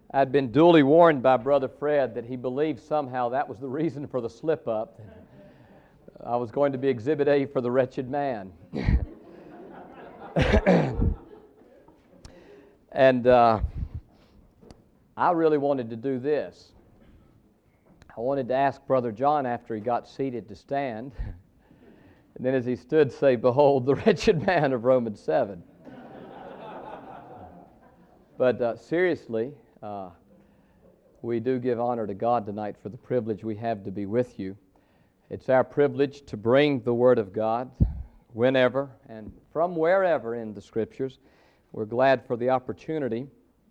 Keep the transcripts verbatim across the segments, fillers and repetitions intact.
I'd been duly warned by Brother Fred that he believed somehow that was the reason for the slip-up. I was going to be Exhibit A for the wretched man. And uh, I really wanted to do this. I wanted to ask Brother John after he got seated to stand, and then as he stood say, "Behold the wretched man of Romans seven." But uh, seriously, uh, we do give honor to God tonight for the privilege we have to be with you. It's our privilege to bring the Word of God whenever and from wherever in the Scriptures. We're glad for the opportunity.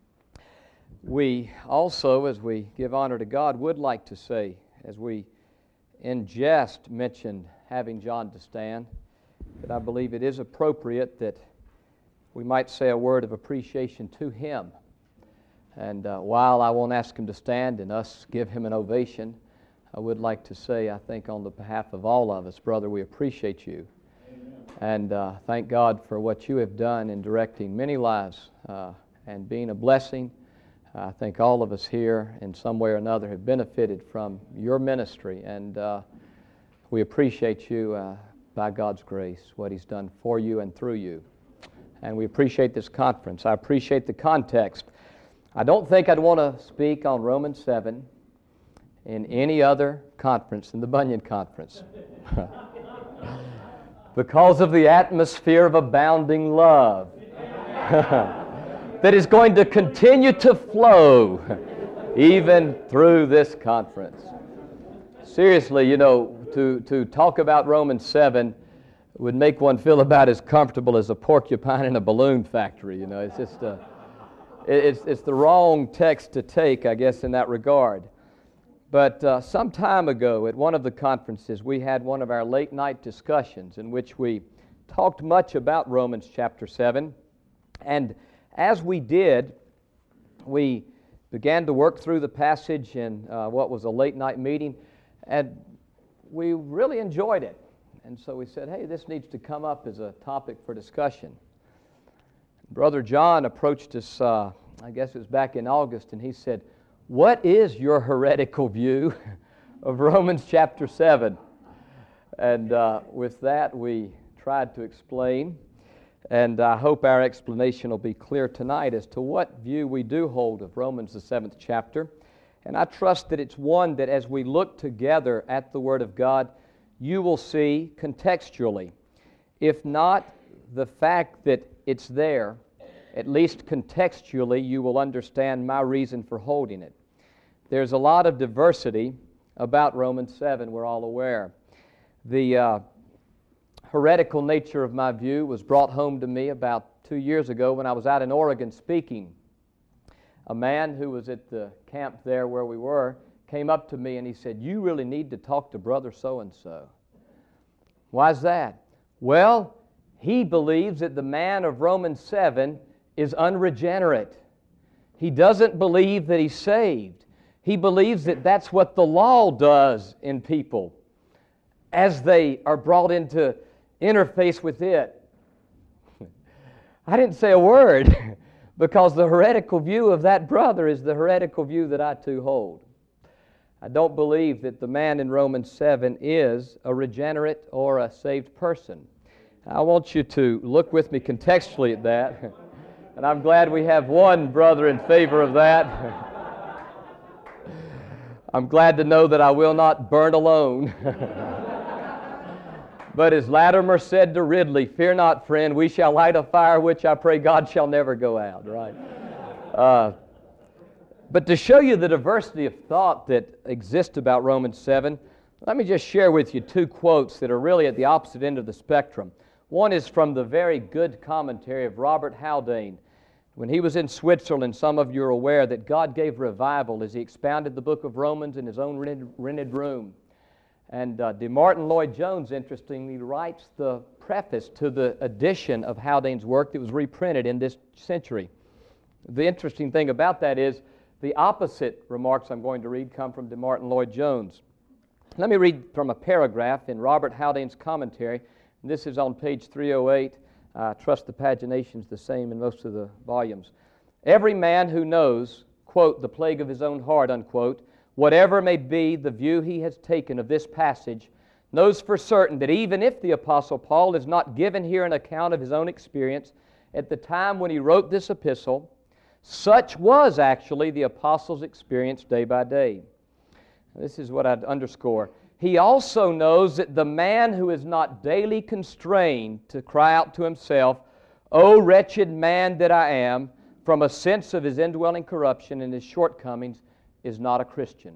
We also, as we give honor to God, would like to say, as we in jest mentioned having John to stand, that I believe it is appropriate that we might say a word of appreciation to him. And uh, while I won't ask him to stand and us give him an ovation, I would like to say, I think on the behalf of all of us, brother, we appreciate you. Amen. And uh, thank God for what you have done in directing many lives uh, and being a blessing. I think all of us here in some way or another have benefited from your ministry, and uh, we appreciate you uh, by God's grace, what He's done for you and through you. And we appreciate this conference. I appreciate the context. I don't think I'd want to speak on Romans seven in any other conference than the Bunyan Conference because of the atmosphere of abounding love that is going to continue to flow even through this conference. Seriously, you know, to, to talk about Romans seven would make one feel about as comfortable as a porcupine in a balloon factory. You know, it's just a, it's, it's the wrong text to take, I guess, in that regard. But uh, some time ago at one of the conferences, we had one of our late night discussions in which we talked much about Romans chapter seven. And as we did, we began to work through the passage in uh, what was a late night meeting, and we really enjoyed it. And so we said, hey, this needs to come up as a topic for discussion. Brother John approached us, uh, I guess it was back in August, and he said, what is your heretical view of Romans chapter seven? And uh, with that, we tried to explain, and I hope our explanation will be clear tonight as to what view we do hold of Romans, the seventh chapter. And I trust that it's one that as we look together at the Word of God, you will see contextually. If not the fact that it's there, at least contextually, you will understand my reason for holding it. There's a lot of diversity about Romans seven, we're all aware. The uh, heretical nature of my view was brought home to me about two years ago when I was out in Oregon speaking. A man who was at the camp there where we were came up to me and he said, you really need to talk to brother so-and-so. Why's that? Well, he believes that the man of Romans seven is unregenerate. He doesn't believe that he's saved. He believes that that's what the law does in people as they are brought into interface with it. I didn't say a word because the heretical view of that brother is the heretical view that I too hold. I don't believe that the man in Romans seven is a regenerate or a saved person. I want you to look with me contextually at that, and I'm glad we have one brother in favor of that. I'm glad to know that I will not burn alone. But as Latimer said to Ridley, fear not, friend, we shall light a fire which I pray God shall never go out, right? Uh, but to show you the diversity of thought that exists about Romans seven, let me just share with you two quotes that are really at the opposite end of the spectrum. One is from the very good commentary of Robert Haldane. When he was in Switzerland, some of you are aware that God gave revival as he expounded the book of Romans in his own rented, rented room. And uh, DeMartin Lloyd-Jones, interestingly, writes the preface to the edition of Haldane's work that was reprinted in this century. The interesting thing about that is the opposite remarks I'm going to read come from DeMartin Lloyd-Jones. Let me read from a paragraph in Robert Haldane's commentary. This is on page three oh eight. I trust the pagination's the same in most of the volumes. Every man who knows, quote, the plague of his own heart, unquote, whatever may be the view he has taken of this passage, knows for certain that even if the Apostle Paul is not given here an account of his own experience at the time when he wrote this epistle, such was actually the apostle's experience day by day. This is what I'd underscore. He also knows that the man who is not daily constrained to cry out to himself, "O wretched man that I am," from a sense of his indwelling corruption and his shortcomings, is not a Christian.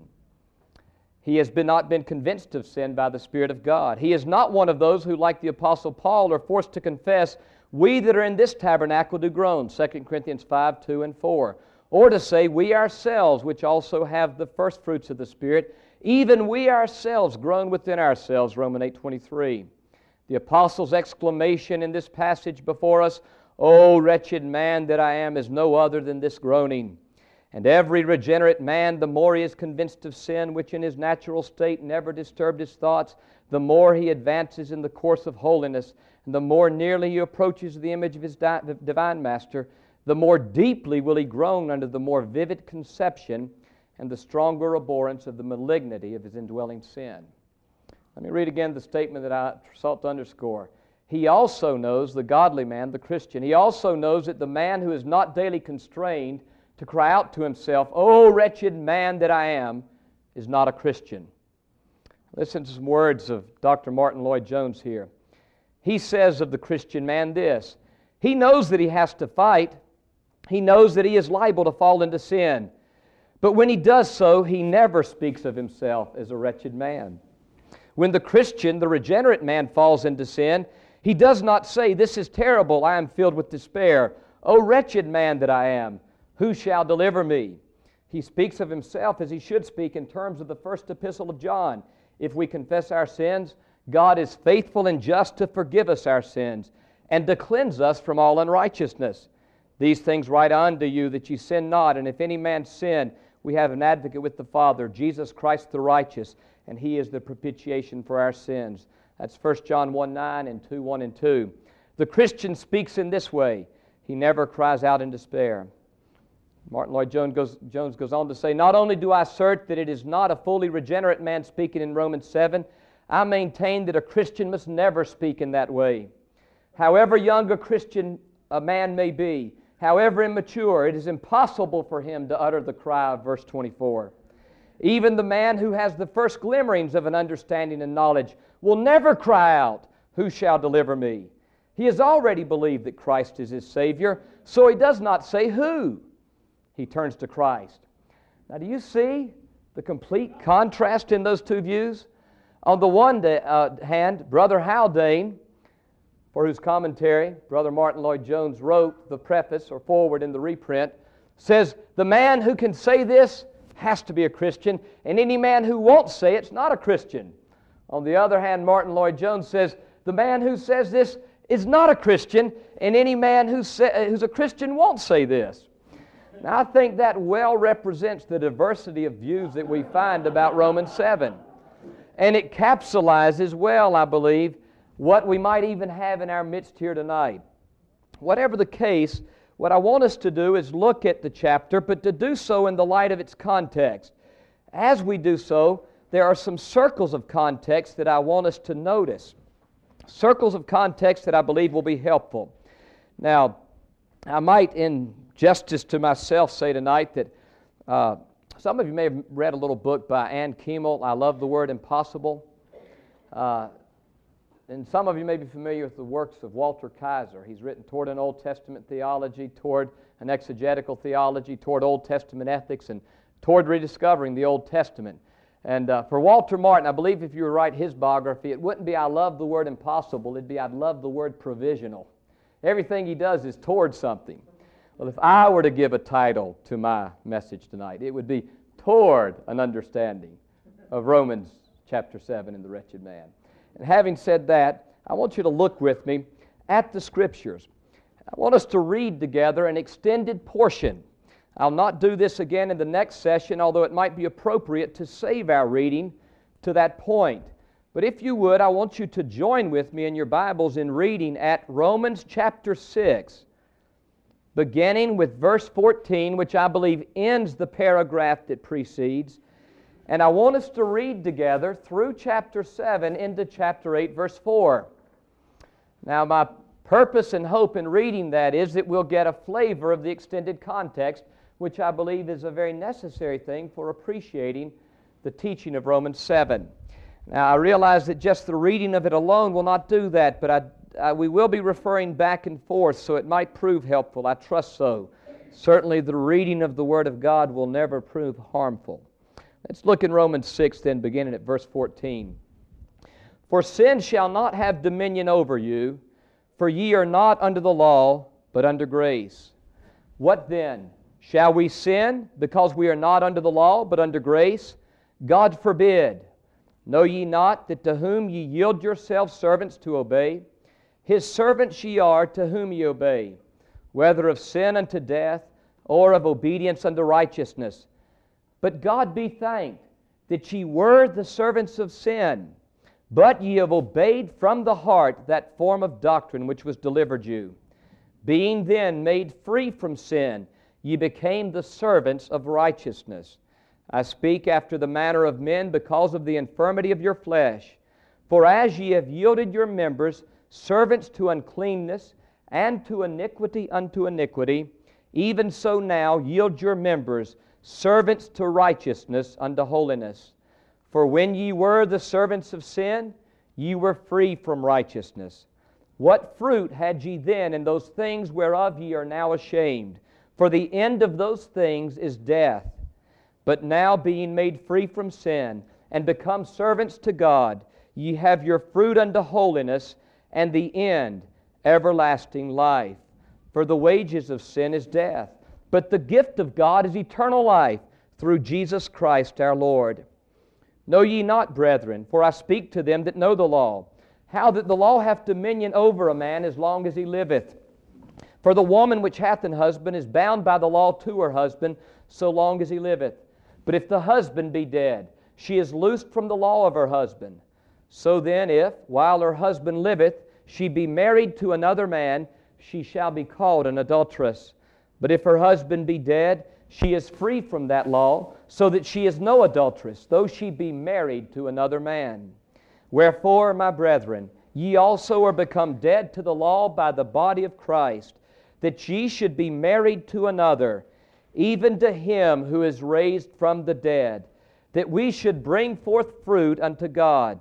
He has been not been convinced of sin by the Spirit of God. He is not one of those who, like the Apostle Paul, are forced to confess, "We that are in this tabernacle do groan," Second Corinthians five, two and four. Or to say, "We ourselves, which also have the first fruits of the Spirit, even we ourselves groan within ourselves," Romans eight, twenty-three. The Apostle's exclamation in this passage before us, "O wretched man that I am," is no other than this groaning. And every regenerate man, the more he is convinced of sin, which in his natural state never disturbed his thoughts, the more he advances in the course of holiness, and the more nearly he approaches the image of his di- divine Master, the more deeply will he groan under the more vivid conception and the stronger abhorrence of the malignity of his indwelling sin. Let me read again the statement that I sought to underscore. He also knows, the godly man, the Christian, he also knows that the man who is not daily constrained to cry out to himself, "O wretched man that I am," is not a Christian. Listen to some words of Doctor Martin Lloyd-Jones here. He says of the Christian man this: he knows that he has to fight. He knows that he is liable to fall into sin. But when he does so, he never speaks of himself as a wretched man. When the Christian, the regenerate man, falls into sin, he does not say, "This is terrible, I am filled with despair. O wretched man that I am, who shall deliver me?" He speaks of himself as he should speak in terms of the first epistle of John. If we confess our sins, God is faithful and just to forgive us our sins and to cleanse us from all unrighteousness. "These things write unto you, that ye sin not. And if any man sin, we have an advocate with the Father, Jesus Christ the righteous, and He is the propitiation for our sins." That's First John one nine and two one and two. The Christian speaks in this way. He never cries out in despair. Martin Lloyd-Jones goes, Jones goes on to say, "Not only do I assert that it is not a fully regenerate man speaking in Romans seven, I maintain that a Christian must never speak in that way. However young a Christian a man may be, however immature, it is impossible for him to utter the cry of verse twenty-four. Even the man who has the first glimmerings of an understanding and knowledge will never cry out, 'Who shall deliver me?' He has already believed that Christ is his Savior, so he does not say, 'Who?' He turns to Christ." Now, do you see the complete contrast in those two views? On the one uh, hand, Brother Haldane, for whose commentary Brother Martin Lloyd-Jones wrote the preface or foreword in the reprint, says the man who can say this has to be a Christian, and any man who won't say it's not a Christian. On the other hand, Martin Lloyd-Jones says the man who says this is not a Christian, and any man who say, who's a Christian won't say this. Now, I think that well represents the diversity of views that we find about Romans seven. And it capsulizes well, I believe, what we might even have in our midst here tonight. Whatever the case, what I want us to do is look at the chapter, but to do so in the light of its context. As we do so, there are some circles of context that I want us to notice. Circles of context that I believe will be helpful. Now, I might, in justice to myself, say tonight that uh, some of you may have read a little book by Ann Kiemel, I Love the Word Impossible. Uh, and some of you may be familiar with the works of Walter Kaiser. He's written toward an Old Testament theology, toward an exegetical theology, toward Old Testament ethics, and toward rediscovering the Old Testament. And uh, for Walter Martin, I believe if you were to write his biography, it wouldn't be "I love the word impossible," it'd be "I love the word provisional." Everything he does is toward something. Well, if I were to give a title to my message tonight, it would be "Toward an Understanding of Romans chapter seven and the Wretched Man." And having said that, I want you to look with me at the Scriptures. I want us to read together an extended portion. I'll not do this again in the next session, although it might be appropriate to save our reading to that point. But if you would, I want you to join with me in your Bibles in reading at Romans chapter six. beginning with verse fourteen, which I believe ends the paragraph that precedes. And I want us to read together through chapter seven into chapter eight, verse four. Now, my purpose and hope in reading that is that we'll get a flavor of the extended context, which I believe is a very necessary thing for appreciating the teaching of Romans seven. Now, I realize that just the reading of it alone will not do that, but I, I, we will be referring back and forth, so it might prove helpful. I trust so. Certainly, the reading of the Word of God will never prove harmful. Let's look in Romans six then, beginning at verse fourteen. For sin shall not have dominion over you, for ye are not under the law, but under grace. What then? Shall we sin because we are not under the law, but under grace? God forbid. Know ye not that to whom ye yield yourselves servants to obey, His servants ye are to whom ye obey, whether of sin unto death, or of obedience unto righteousness. But God be thanked that ye were the servants of sin, but ye have obeyed from the heart that form of doctrine which was delivered you. Being then made free from sin, ye became the servants of righteousness. I speak after the manner of men because of the infirmity of your flesh. For as ye have yielded your members servants to uncleanness, and to iniquity unto iniquity, even so now yield your members servants to righteousness unto holiness. For when ye were the servants of sin, ye were free from righteousness. What fruit had ye then in those things whereof ye are now ashamed? For the end of those things is death. But now being made free from sin, and become servants to God, ye have your fruit unto holiness, and the end everlasting life. For the wages of sin is death, but the gift of God is eternal life through Jesus Christ our Lord. Know ye not, brethren, for I speak to them that know the law, how that the law hath dominion over a man as long as he liveth. For the woman which hath an husband is bound by the law to her husband so long as he liveth. But if the husband be dead, she is loosed from the law of her husband. So then, if, while her husband liveth, she be married to another man, she shall be called an adulteress. But if her husband be dead, she is free from that law, so that she is no adulteress, though she be married to another man. Wherefore, my brethren, ye also are become dead to the law by the body of Christ, that ye should be married to another, even to Him who is raised from the dead, that we should bring forth fruit unto God.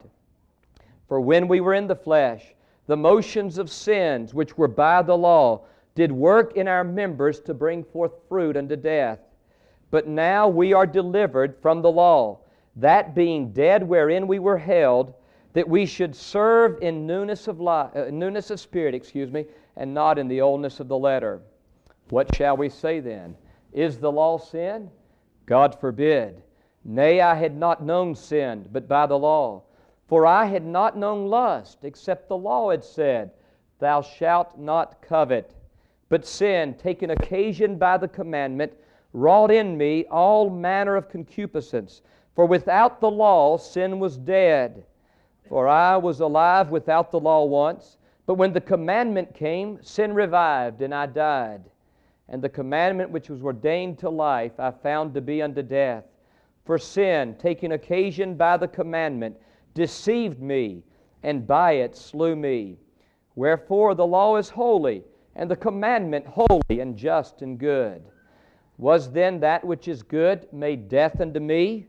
For when we were in the flesh, the motions of sins which were by the law did work in our members to bring forth fruit unto death. But now we are delivered from the law, that being dead wherein we were held, that we should serve in newness of life, uh, newness of spirit, excuse me, and not in the oldness of the letter. What shall we say then? Is the law sin? God forbid. Nay, I had not known sin, but by the law. For I had not known lust, except the law had said, Thou shalt not covet. But sin, taken occasion by the commandment, wrought in me all manner of concupiscence. For without the law sin was dead. For I was alive without the law once, but when the commandment came, sin revived, and I died. And the commandment which was ordained to life I found to be unto death. For sin, taking occasion by the commandment, deceived me, and by it slew me. Wherefore the law is holy, and the commandment holy and just and good. Was then that which is good made death unto me?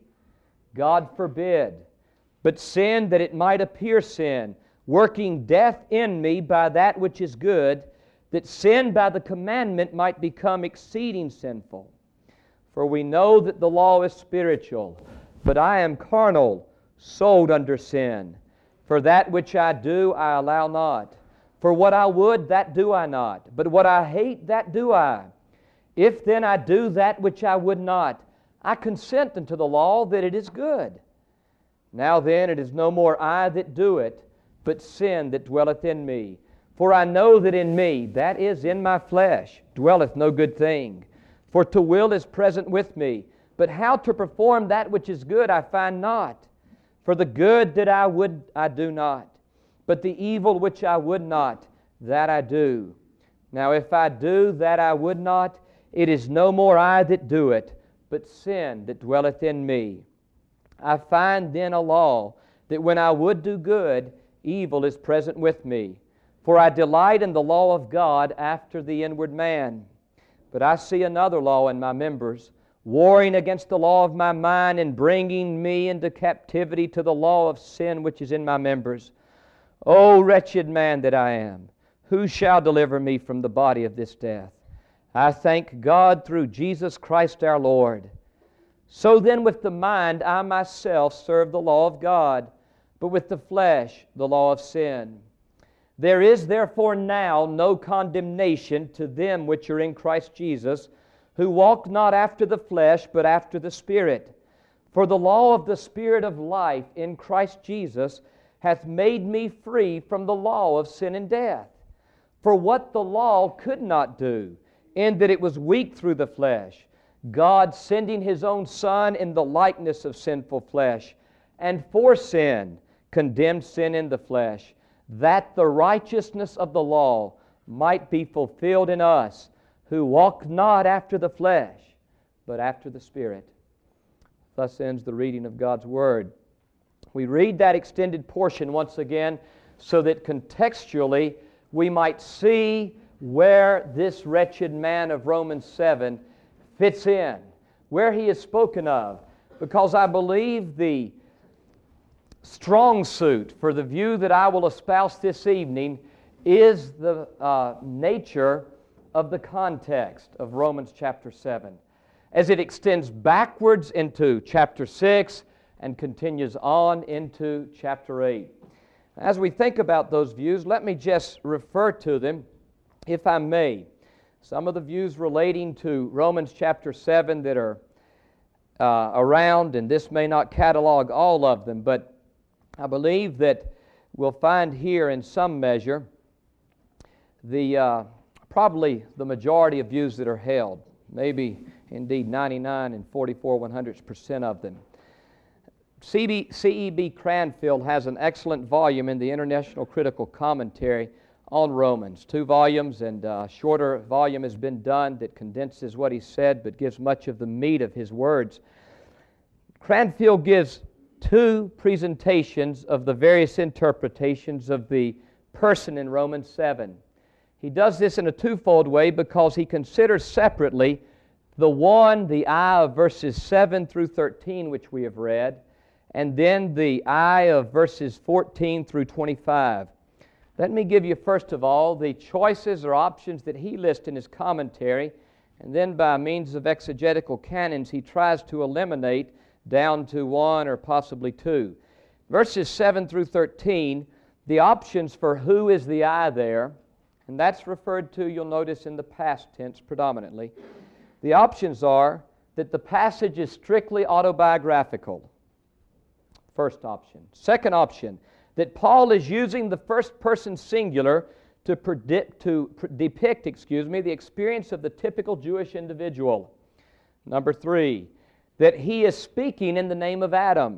God forbid. But sin, that it might appear sin, working death in me by that which is good, that sin by the commandment might become exceeding sinful. For we know that the law is spiritual, but I am carnal, sold under sin. For that which I do, I allow not. For what I would, that do I not. But what I hate, that do I. If then I do that which I would not, I consent unto the law that it is good. Now then, it is no more I that do it, but sin that dwelleth in me. For I know that in me, that is in my flesh, dwelleth no good thing. For to will is present with me, but how to perform that which is good I find not. For the good that I would I do not, but the evil which I would not, that I do. Now if I do that I would not, it is no more I that do it, but sin that dwelleth in me. I find then a law, that when I would do good, evil is present with me. For I delight in the law of God after the inward man. But I see another law in my members, warring against the law of my mind, and bringing me into captivity to the law of sin which is in my members. O wretched man that I am, who shall deliver me from the body of this death? I thank God through Jesus Christ our Lord. So then with the mind I myself serve the law of God, but with the flesh the law of sin. There is therefore now no condemnation to them which are in Christ Jesus, who walk not after the flesh, but after the Spirit. For the law of the Spirit of life in Christ Jesus hath made me free from the law of sin and death. For what the law could not do, in that it was weak through the flesh, God sending His own Son in the likeness of sinful flesh, and for sin condemned sin in the flesh, that the righteousness of the law might be fulfilled in us, who walk not after the flesh, but after the Spirit. Thus ends the reading of God's Word. We read that extended portion once again so that contextually we might see where this wretched man of Romans seven fits in, where he is spoken of, because I believe the strong suit for the view that I will espouse this evening is the uh, nature of the context of Romans chapter seven, as it extends backwards into chapter six and continues on into chapter eight. As we think about those views, let me just refer to them, if I may. Some of the views relating to Romans chapter seven that are uh, around, and this may not catalog all of them, but I believe that we'll find here in some measure the uh, probably the majority of views that are held, maybe indeed ninety-nine and forty-four one hundredths percent of them. C E B Cranfield has an excellent volume in the International Critical Commentary on Romans. Two volumes, and a shorter volume has been done that condenses what he said but gives much of the meat of his words. Cranfield gives two presentations of the various interpretations of the person in Romans seven. He does this in a twofold way because he considers separately the one, the I of verses seven through thirteen, which we have read, and then the I of verses fourteen through twenty-five. Let me give you first of all the choices or options that he lists in his commentary, and then by means of exegetical canons he tries to eliminate down to one or possibly two. Verses seven through thirteen, the options for who is the I there, and that's referred to, you'll notice, in the past tense predominantly. The options are that the passage is strictly autobiographical. First option. Second option, that Paul is using the first person singular to, predict, to pr- depict excuse me, the experience of the typical Jewish individual. Number three, that he is speaking in the name of Adam.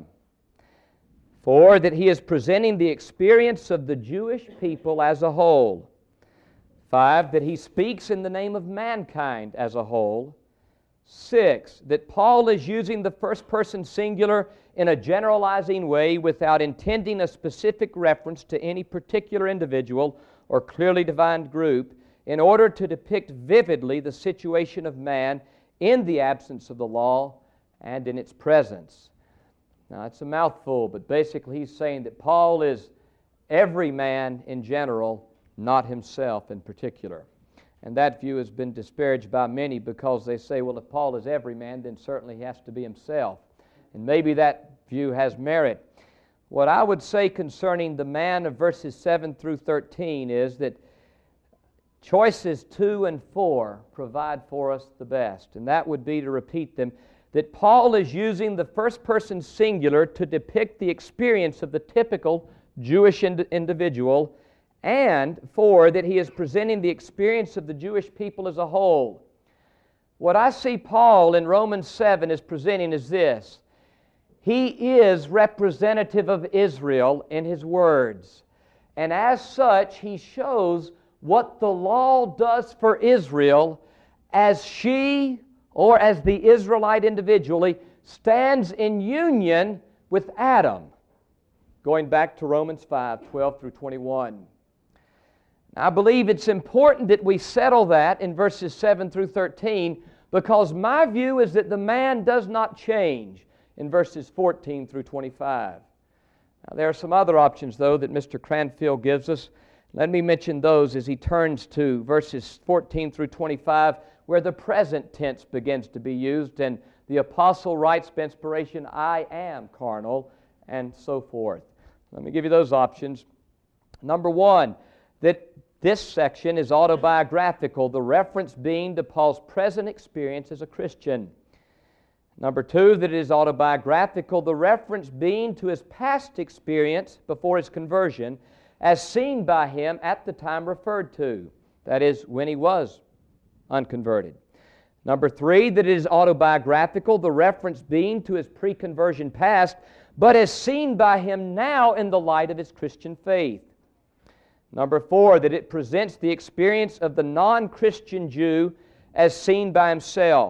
Four, that he is presenting the experience of the Jewish people as a whole. Five, that he speaks in the name of mankind as a whole. Six, that Paul is using the first person singular in a generalizing way without intending a specific reference to any particular individual or clearly defined group in order to depict vividly the situation of man in the absence of the law and in its presence. Now, it's a mouthful, but basically he's saying that Paul is every man in general, not himself in particular. And that view has been disparaged by many because they say, well, if Paul is every man, then certainly he has to be himself. And maybe that view has merit. What I would say concerning the man of verses seven through thirteen is that choices two and four provide for us the best. And that would be, to repeat them, that Paul is using the first person singular to depict the experience of the typical Jewish ind- individual, and four, that he is presenting the experience of the Jewish people as a whole. What I see Paul in Romans seven is presenting is this. He is representative of Israel in his words, and as such he shows what the law does for Israel as she, or as the Israelite individually, stands in union with Adam. Going back to Romans five, twelve through twenty-one. I believe it's important that we settle that in verses seven through thirteen, because my view is that the man does not change in verses fourteen through twenty-five. Now, there are some other options, though, that Mister Cranfield gives us. Let me mention those as he turns to verses fourteen through twenty-five, where the present tense begins to be used, and the apostle writes by inspiration, I am carnal, and so forth. Let me give you those options. Number one, that this section is autobiographical, the reference being to Paul's present experience as a Christian. Number two, that it is autobiographical, the reference being to his past experience before his conversion, as seen by him at the time referred to, that is, when he was unconverted. Number three, that it is autobiographical, the reference being to his pre-conversion past, but as seen by him now in the light of his Christian faith. Number four, that it presents the experience of the non-Christian Jew as seen by himself.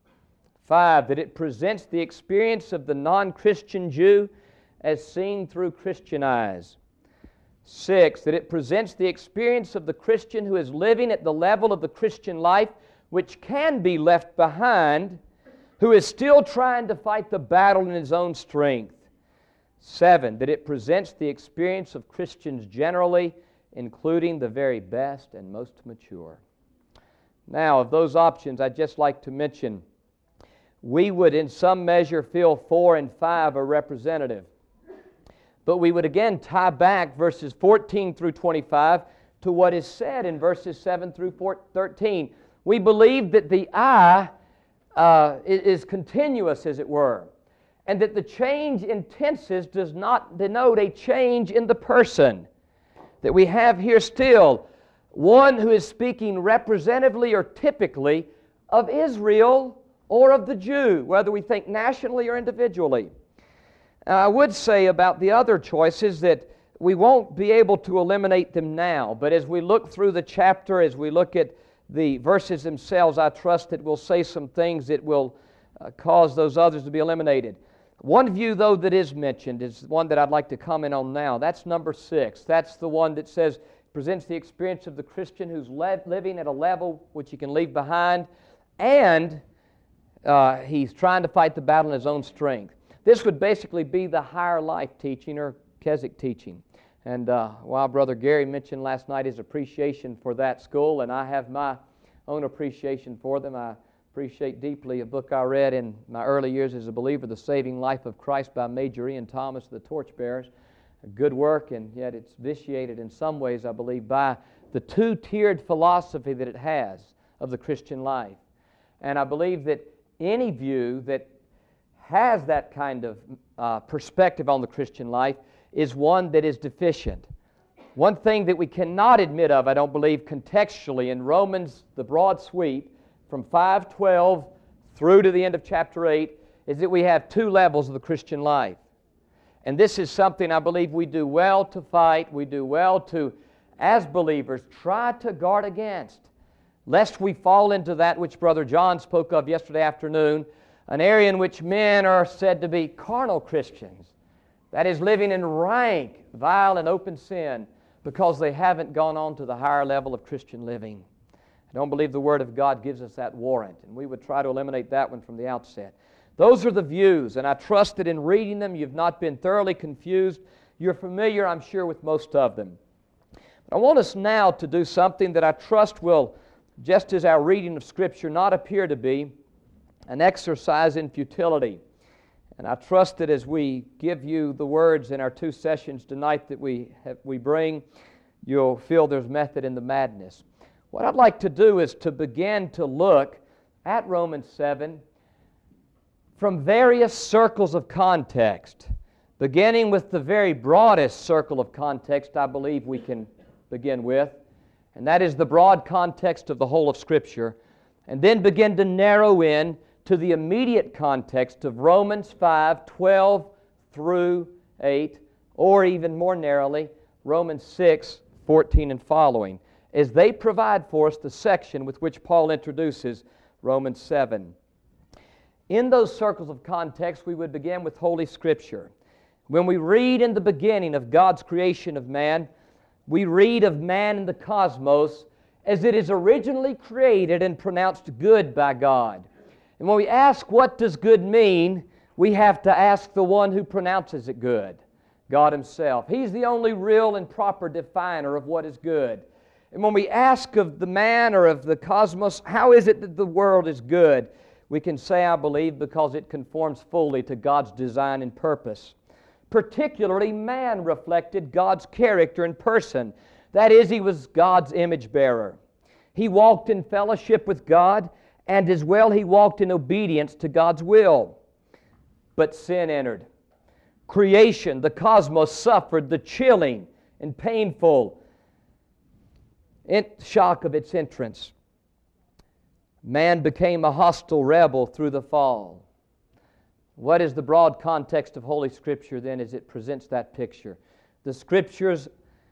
Five, that it presents the experience of the non-Christian Jew as seen through Christian eyes. Six, that it presents the experience of the Christian who is living at the level of the Christian life which can be left behind, who is still trying to fight the battle in his own strength. Seven, that it presents the experience of Christians generally, including the very best and most mature. Now, of those options, I'd just like to mention, we would in some measure feel four and five are representative. But we would again tie back verses fourteen through twenty-five to what is said in verses seven through thirteen. We believe that the I uh, is continuous, as it were, and that the change in tenses does not denote a change in the person. That we have here still one who is speaking representatively or typically of Israel or of the Jew, whether we think nationally or individually. Now, I would say about the other choices that we won't be able to eliminate them now, but as we look through the chapter, as we look at the verses themselves, I trust that we'll say some things that will uh, cause those others to be eliminated. One view, though, that is mentioned is one that I'd like to comment on now. That's number six. That's the one that says, presents the experience of the Christian who's le- living at a level which he can leave behind, and uh, he's trying to fight the battle in his own strength. This would basically be the higher life teaching or Keswick teaching. And uh, while Brother Gary mentioned last night his appreciation for that school, and I have my own appreciation for them, I appreciate deeply a book I read in my early years as a believer, The Saving Life of Christ by Major Ian Thomas, The Torchbearers. A good work, and yet it's vitiated in some ways, I believe, by the two-tiered philosophy that it has of the Christian life. And I believe that any view that has that kind of uh, perspective on the Christian life is one that is deficient. One thing that we cannot admit of, I don't believe, contextually in Romans, the broad sweep, from five twelve through to the end of chapter eight, is that we have two levels of the Christian life. And this is something I believe we do well to fight, we do well to, as believers, try to guard against, lest we fall into that which Brother John spoke of yesterday afternoon, an area in which men are said to be carnal Christians, that is, living in rank, vile, and open sin because they haven't gone on to the higher level of Christian living. I don't believe the Word of God gives us that warrant, and we would try to eliminate that one from the outset. Those are the views, and I trust that in reading them you've not been thoroughly confused. You're familiar, I'm sure, with most of them. But I want us now to do something that I trust will, just as our reading of Scripture, not appear to be an exercise in futility. And I trust that as we give you the words in our two sessions tonight that we have, we bring, you'll feel there's method in the madness. What I'd like to do is to begin to look at Romans seven from various circles of context, beginning with the very broadest circle of context I believe we can begin with, and that is the broad context of the whole of Scripture, and then begin to narrow in to the immediate context of Romans five twelve through eight, or even more narrowly, Romans six fourteen and following. as they provide for us the section with which Paul introduces Romans seven. In those circles of context, we would begin with Holy Scripture. When we read in the beginning of God's creation of man, we read of man in the cosmos as it is originally created and pronounced good by God. And when we ask what does good mean, we have to ask the one who pronounces it good, God Himself. He's the only real and proper definer of what is good. And when we ask of the man or of the cosmos, how is it that the world is good? We can say, I believe, because it conforms fully to God's design and purpose. Particularly, man reflected God's character and person. That is, he was God's image bearer. He walked in fellowship with God, and as well he walked in obedience to God's will. But sin entered. Creation, the cosmos, suffered the chilling and painful shock of its entrance. Man became a hostile rebel through the fall. What is the broad context of Holy Scripture then as it presents that picture? The Scriptures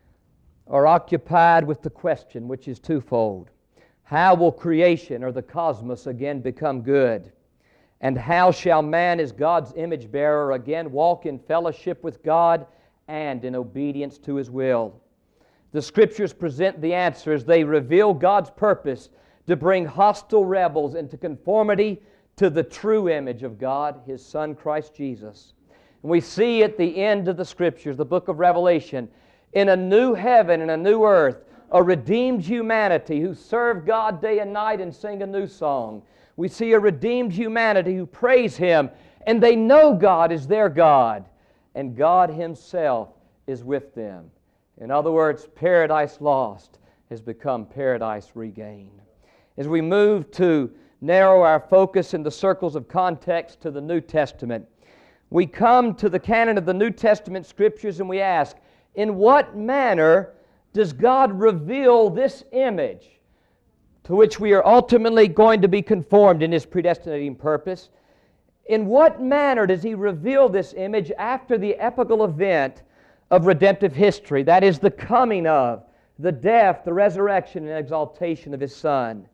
are occupied with the question, which is twofold. How will creation or the cosmos again become good? And how shall man as God's image bearer again walk in fellowship with God and in obedience to His will? The Scriptures present the answer as they reveal God's purpose to bring hostile rebels into conformity to the true image of God, His Son, Christ Jesus. And we see at the end of the Scriptures, the book of Revelation, in a new heaven and a new earth, a redeemed humanity who serve God day and night and sing a new song. We see a redeemed humanity who praise Him, and they know God is their God, and God Himself is with them. In other words, paradise lost has become paradise regained. As we move to narrow our focus in the circles of context to the New Testament, we come to the canon of the New Testament Scriptures and we ask, in what manner does God reveal this image to which we are ultimately going to be conformed in His predestinating purpose? In what manner does He reveal this image after the epical event of redemptive history? That is the coming of, the death, the resurrection, and exaltation of His Son.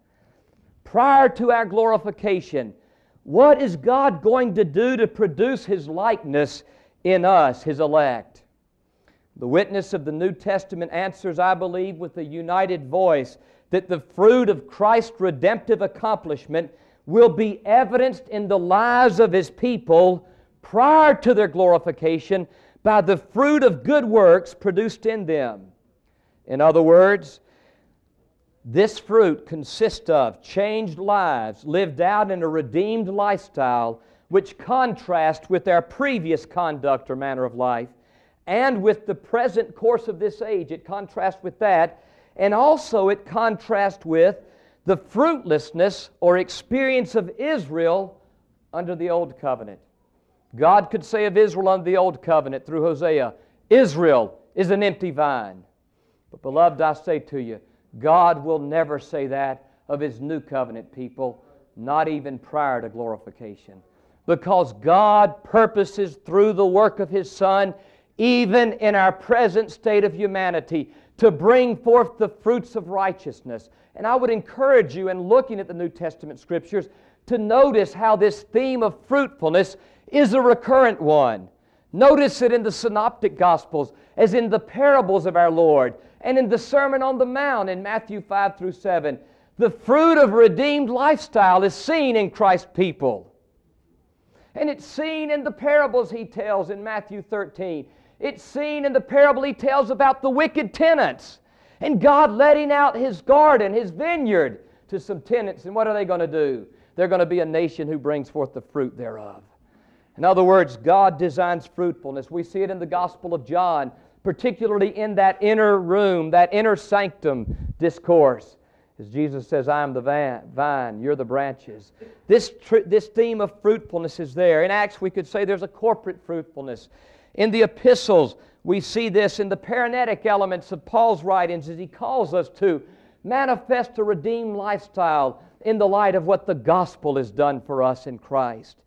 Prior to our glorification, what is God going to do to produce His likeness in us, His elect? The witness of the New Testament answers, I believe, with a united voice that the fruit of Christ's redemptive accomplishment will be evidenced in the lives of His people prior to their glorification by the fruit of good works produced in them. In other words, this fruit consists of changed lives lived out in a redeemed lifestyle which contrast with our previous conduct or manner of life, and with the present course of this age. It contrasts with that, and also it contrasts with the fruitlessness or experience of Israel under the Old Covenant. God could say of Israel under the Old Covenant through Hosea, Israel is an empty vine. But beloved, I say to you, God will never say that of His New Covenant people, not even prior to glorification. Because God purposes through the work of His Son, even in our present state of humanity, to bring forth the fruits of righteousness. And I would encourage you in looking at the New Testament Scriptures to notice how this theme of fruitfulness is a recurrent one. Notice it in the Synoptic Gospels, as in the parables of our Lord, and in the Sermon on the Mount in Matthew five through seven. The fruit of redeemed lifestyle is seen in Christ's people. And it's seen in the parables He tells in Matthew thirteen. It's seen in the parable He tells about the wicked tenants, and God letting out His garden, His vineyard, to some tenants. And what are they going to do? They're going to be a nation who brings forth the fruit thereof. In other words, God designs fruitfulness. We see it in the Gospel of John, particularly in that inner room, that inner sanctum discourse. As Jesus says, I am the vine, you're the branches. This, tr- this theme of fruitfulness is there. In Acts, we could say there's a corporate fruitfulness. In the epistles, we see this in the paranetic elements of Paul's writings as he calls us to manifest a redeemed lifestyle in the light of what the gospel has done for us in Christ.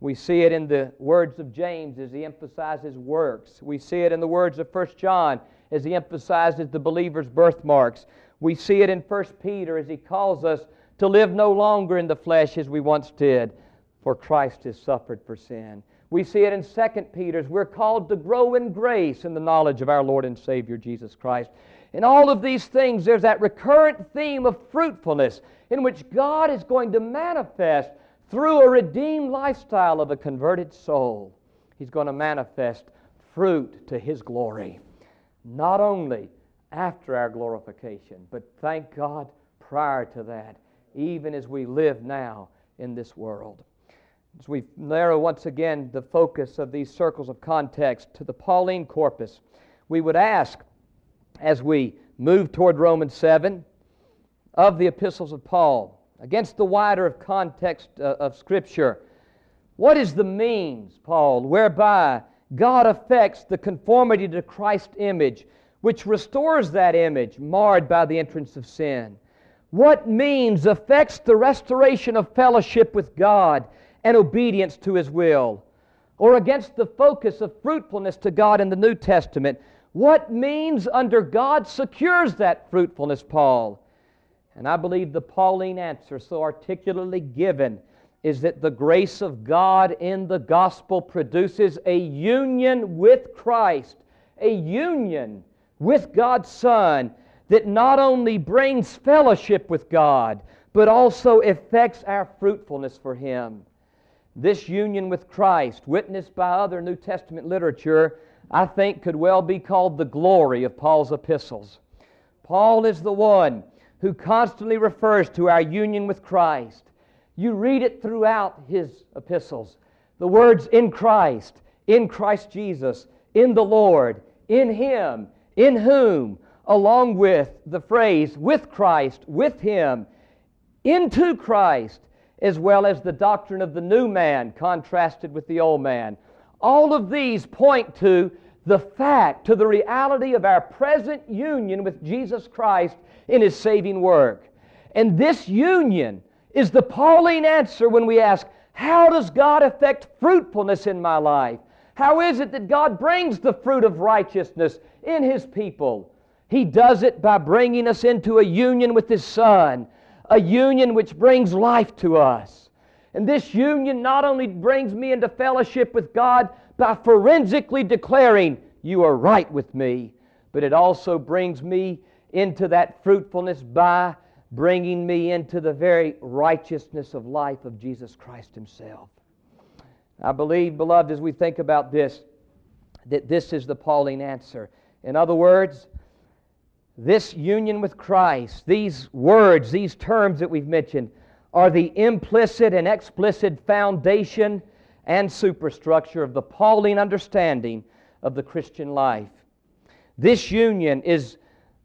We see it in the words of James as he emphasizes works. We see it in the words of First John as he emphasizes the believer's birthmarks. We see it in First Peter as he calls us to live no longer in the flesh as we once did, for Christ has suffered for sin. We see it in Second Peter as we're called to grow in grace in the knowledge of our Lord and Savior Jesus Christ. In all of these things, there's that recurrent theme of fruitfulness in which God is going to manifest through a redeemed lifestyle of a converted soul. He's going to manifest fruit to His glory, not only after our glorification, but thank God prior to that, even as we live now in this world. As we narrow once again the focus of these circles of context to the Pauline corpus, we would ask, as we move toward Romans seven, of the epistles of Paul, against the wider of context uh, of Scripture, what is the means, Paul, whereby God affects the conformity to Christ's image, which restores that image marred by the entrance of sin? What means affects the restoration of fellowship with God and obedience to His will? Or against the focus of fruitfulness to God in the New Testament, what means under God secures that fruitfulness, Paul? And I believe the Pauline answer, so articulately given, is that the grace of God in the gospel produces a union with Christ, a union with God's Son that not only brings fellowship with God, but also affects our fruitfulness for Him. This union with Christ, witnessed by other New Testament literature, I think could well be called the glory of Paul's epistles. Paul is the one who constantly refers to our union with Christ. You read it throughout his epistles. The words in Christ, in Christ Jesus, in the Lord, in Him, in whom, along with the phrase with Christ, with Him, into Christ, as well as the doctrine of the new man contrasted with the old man. All of these point to the fact, to the reality of our present union with Jesus Christ in His saving work. And this union is the Pauline answer when we ask, how does God affect fruitfulness in my life? How is it that God brings the fruit of righteousness in His people? He does it by bringing us into a union with His Son, a union which brings life to us. And this union not only brings me into fellowship with God by forensically declaring, you are right with me, but it also brings me into that fruitfulness by bringing me into the very righteousness of life of Jesus Christ Himself. I believe, beloved, as we think about this, that this is the Pauline answer. In other words, this union with Christ, these words, these terms that we've mentioned, are the implicit and explicit foundation and superstructure of the Pauline understanding of the Christian life. This union is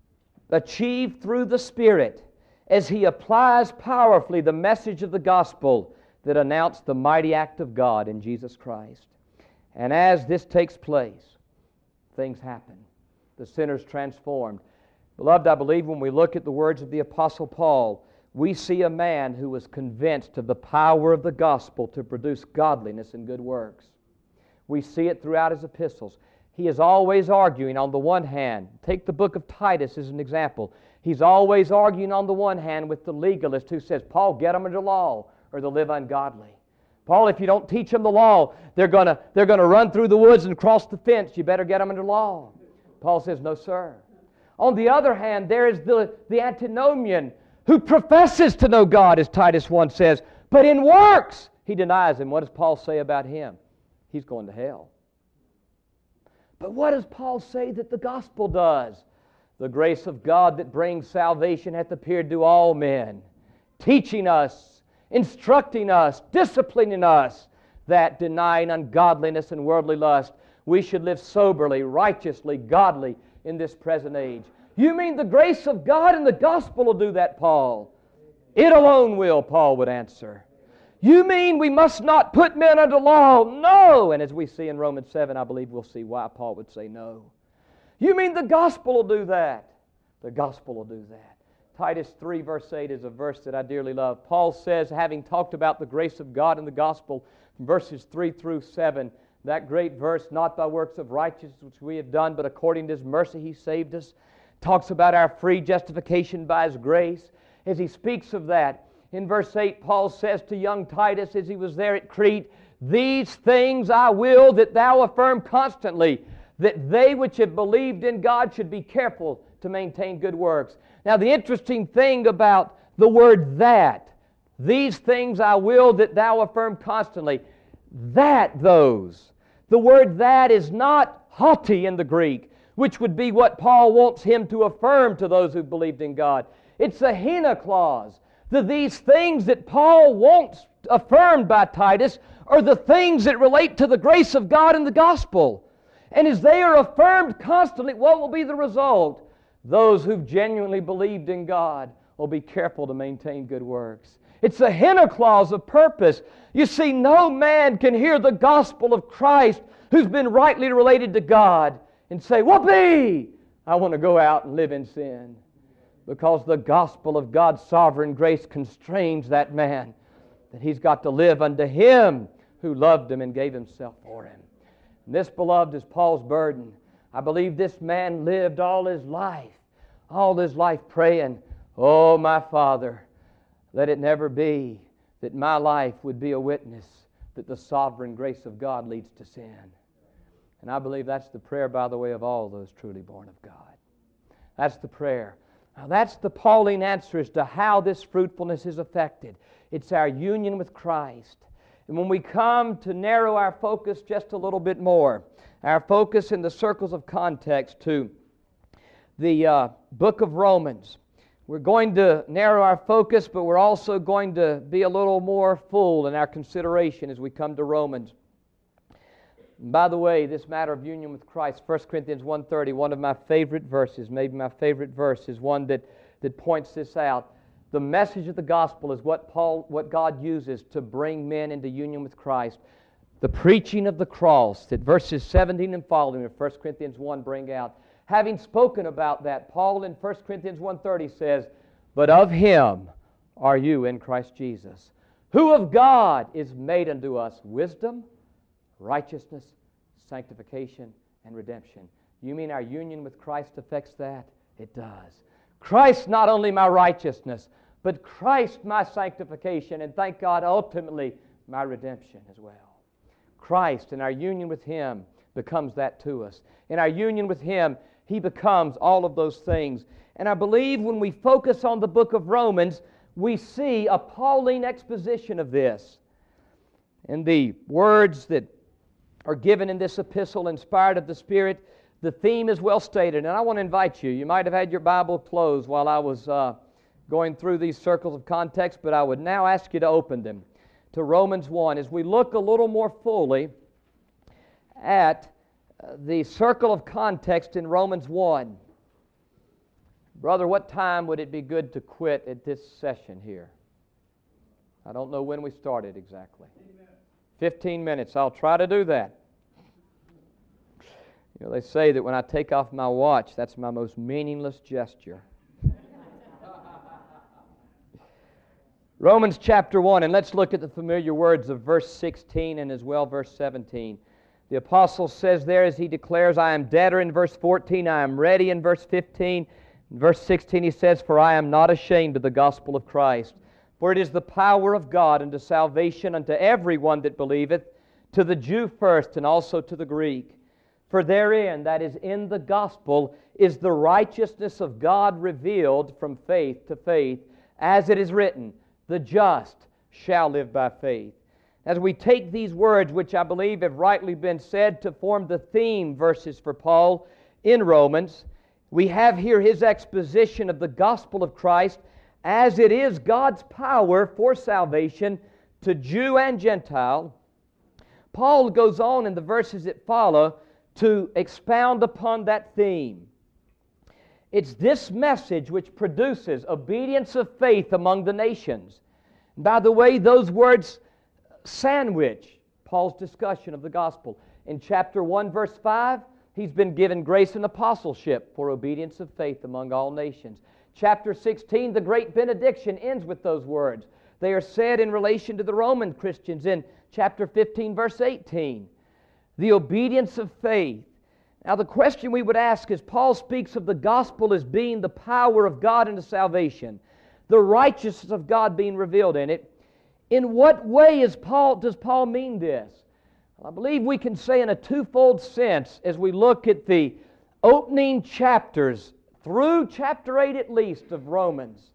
achieved through the Spirit as He applies powerfully the message of the gospel that announced the mighty act of God in Jesus Christ. And as this takes place, things happen. The sinner's transformed. Beloved, I believe when we look at the words of the Apostle Paul, we see a man who was convinced of the power of the gospel to produce godliness and good works. We see it throughout his epistles. He is always arguing on the one hand. Take the book of Titus as an example. He's always arguing on the one hand with the legalist who says, Paul, get them under law or they'll live ungodly. Paul, if you don't teach them the law, they're going to they're going to run through the woods and cross the fence. You better get them under law. Paul says, no, sir. On the other hand, there is the, the antinomian who professes to know God, as Titus one says, but in works he denies Him. What does Paul say about him? He's going to hell. But what does Paul say that the gospel does? The grace of God that brings salvation hath appeared to all men, teaching us, instructing us, disciplining us, that denying ungodliness and worldly lust, we should live soberly, righteously, godly in this present age. You mean the grace of God and the gospel will do that, Paul? It alone will, Paul would answer. You mean we must not put men under law? No! And as we see in Romans seven, I believe we'll see why Paul would say no. You mean the gospel will do that? The gospel will do that. Titus three verse eight is a verse that I dearly love. Paul says, having talked about the grace of God and the gospel, verses three through seven, that great verse, not by works of righteousness which we have done, but according to His mercy He saved us, talks about our free justification by His grace. As he speaks of that, in verse eight, Paul says to young Titus as he was there at Crete, "These things I will that thou affirm constantly, that they which have believed in God should be careful to maintain good works." Now the interesting thing about the word "that," "these things I will that thou affirm constantly," that those, the word "that" is not haughty in the Greek, which would be what Paul wants him to affirm to those who believed in God. It's a hina clause. The these things that Paul wants affirmed by Titus are the things that relate to the grace of God and the gospel. And as they are affirmed constantly, what will be the result? Those who've genuinely believed in God will be careful to maintain good works. It's a hina clause of purpose. You see, no man can hear the gospel of Christ who's been rightly related to God and say, "Whoopee! I want to go out and live in sin." Because the gospel of God's sovereign grace constrains that man, that he's got to live unto Him who loved him and gave Himself for him. And this, beloved, is Paul's burden. I believe this man lived all his life, all his life praying, "Oh, my Father, let it never be that my life would be a witness that the sovereign grace of God leads to sin." And I believe that's the prayer, by the way, of all those truly born of God. That's the prayer. Now that's the Pauline answer as to how this fruitfulness is affected. It's our union with Christ. And when we come to narrow our focus just a little bit more, our focus in the circles of context to the uh, book of Romans, we're going to narrow our focus, but we're also going to be a little more full in our consideration as we come to Romans. And by the way, this matter of union with Christ, First Corinthians one thirty, one of my favorite verses, maybe my favorite verse, is one that, that points this out. The message of the gospel is what Paul, what God uses to bring men into union with Christ. The preaching of the cross that verses seventeen and following of First Corinthians one bring out. Having spoken about that, Paul in First Corinthians one thirty says, "But of Him are you in Christ Jesus, who of God is made unto us wisdom, righteousness, sanctification, and redemption." You mean our union with Christ affects that? It does. Christ not only my righteousness, but Christ my sanctification, and thank God ultimately my redemption as well. Christ and our union with Him becomes that to us. In our union with Him, He becomes all of those things. And I believe when we focus on the book of Romans, we see a Pauline exposition of this. In the words that are given in this epistle, inspired of the Spirit, the theme is well stated. And I want to invite you, you might have had your Bible closed while I was uh, going through these circles of context, but I would now ask you to open them to Romans one as we look a little more fully at uh, the circle of context in Romans one. Brother, what time would it be good to quit at this session here? I don't know when we started exactly. Fifteen minutes. I'll try to do that. You know, they say that when I take off my watch, that's my most meaningless gesture. Romans chapter one, and let's look at the familiar words of verse sixteen and as well verse seventeen. The apostle says there as he declares, "I am debtor," in verse fourteen, "I am ready," in verse fifteen. In verse sixteen he says, "For I am not ashamed of the gospel of Christ. For it is the power of God unto salvation unto everyone that believeth, to the Jew first and also to the Greek. For therein," that is in the gospel, "is the righteousness of God revealed from faith to faith, as it is written, the just shall live by faith." As we take these words, which I believe have rightly been said to form the theme verses for Paul in Romans, we have here his exposition of the gospel of Christ as it is God's power for salvation to Jew and Gentile. Paul goes on in the verses that follow to expound upon that theme. It's this message which produces obedience of faith among the nations. And by the way, those words sandwich Paul's discussion of the gospel. In chapter one, verse five, he's been given grace and apostleship for obedience of faith among all nations. Chapter sixteen, the great benediction ends with those words. They are said in relation to the Roman Christians in chapter fifteen, verse eighteen. The obedience of faith. Now the question we would ask is, Paul speaks of the gospel as being the power of God unto salvation, the righteousness of God being revealed in it. In what way is Paul, does Paul mean this? I believe we can say in a twofold sense as we look at the opening chapters through chapter eight at least of Romans.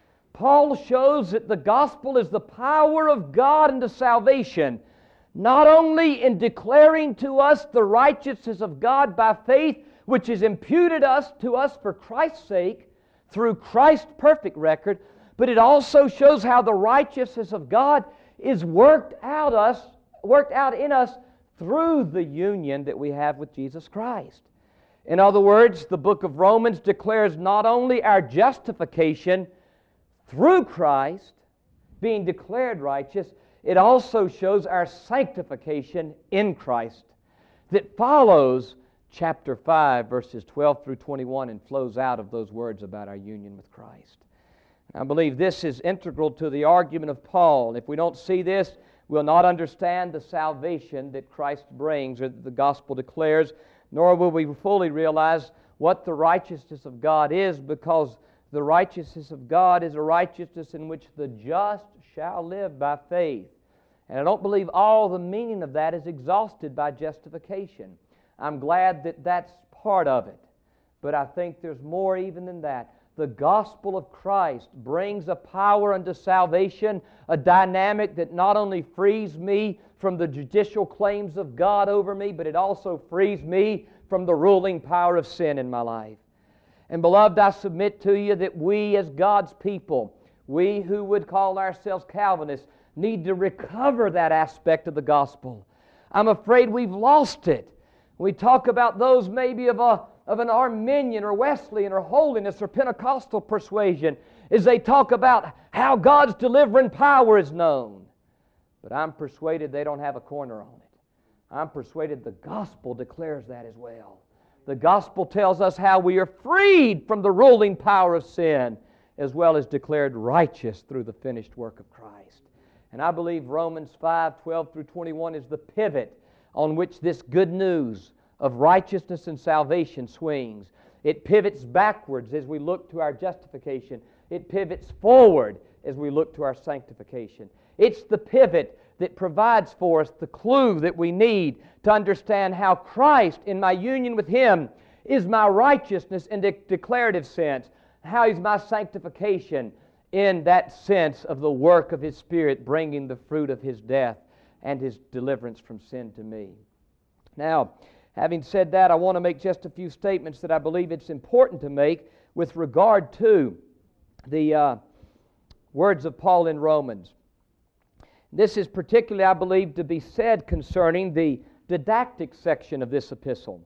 Paul shows that the gospel is the power of God unto salvation, not only in declaring to us the righteousness of God by faith, which is imputed us to us for Christ's sake through Christ's perfect record, but it also shows how the righteousness of God is worked out us, worked out in us through the union that we have with Jesus Christ. In other words, the book of Romans declares not only our justification through Christ, being declared righteous, it also shows our sanctification in Christ that follows chapter five, verses twelve through twenty-one, and flows out of those words about our union with Christ. I believe this is integral to the argument of Paul. If we don't see this, we'll not understand the salvation that Christ brings or that the gospel declares, nor will we fully realize what the righteousness of God is, because the righteousness of God is a righteousness in which the just shall live by faith. And I don't believe all the meaning of that is exhausted by justification. I'm glad that that's part of it. But I think there's more even than that. The gospel of Christ brings a power unto salvation, a dynamic that not only frees me from the judicial claims of God over me, but it also frees me from the ruling power of sin in my life. And beloved, I submit to you that we as God's people, we who would call ourselves Calvinists, need to recover that aspect of the gospel. I'm afraid we've lost it. We talk about those maybe of a of an Arminian or Wesleyan or Holiness or Pentecostal persuasion as they talk about how God's delivering power is known. But I'm persuaded they don't have a corner on it. I'm persuaded the gospel declares that as well. The gospel tells us how we are freed from the ruling power of sin, as well as declared righteous through the finished work of Christ. And I believe Romans five, twelve through twenty-one is the pivot on which this good news of righteousness and salvation swings. It pivots backwards as we look to our justification. It pivots forward as we look to our sanctification. It's the pivot that provides for us the clue that we need to understand how Christ, in my union with Him, is my righteousness in the declarative sense, how He's my sanctification in that sense of the work of His Spirit bringing the fruit of His death and His deliverance from sin to me. Now, having said that, I want to make just a few statements that I believe it's important to make with regard to the uh, words of Paul in Romans. This is particularly, I believe, to be said concerning the didactic section of this epistle.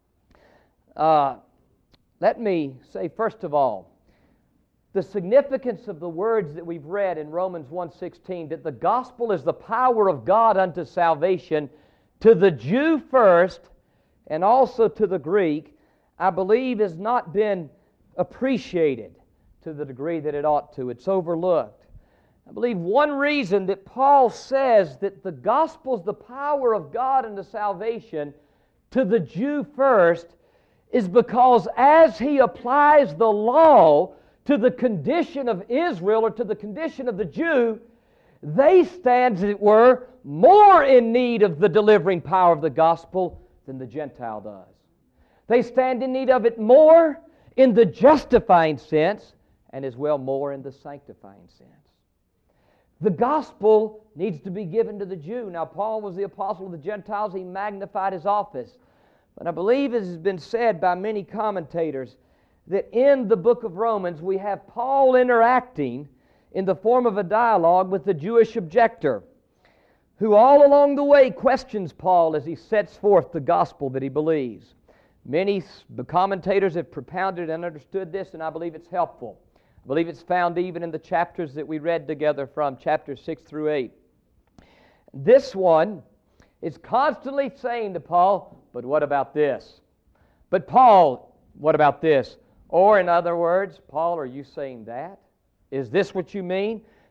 Uh, let me say, first of all, the significance of the words that we've read in Romans one sixteen, that the gospel is the power of God unto salvation to the Jew first, and also to the Greek, I believe has not been appreciated to the degree that it ought to. It's overlooked. I believe one reason that Paul says that the gospel is the power of God unto salvation to the Jew first is because as he applies the law to the condition of Israel or to the condition of the Jew, they stand, as it were, more in need of the delivering power of the gospel than the Gentile does. They stand in need of it more in the justifying sense and as well more in the sanctifying sense. The gospel needs to be given to the Jew. Now, Paul was the apostle of the Gentiles. He magnified his office. But I believe it has been said by many commentators that in the book of Romans we have Paul interacting in the form of a dialogue with the Jewish objector, who all along the way questions Paul as he sets forth the gospel that he believes. Many commentators have propounded and understood this, and I believe it's helpful. I believe it's found even in the chapters that we read together from, chapters six through eight. This one is constantly saying to Paul, but what about this? But Paul, what about this? Or in other words, Paul, are you saying that? Is this what you mean?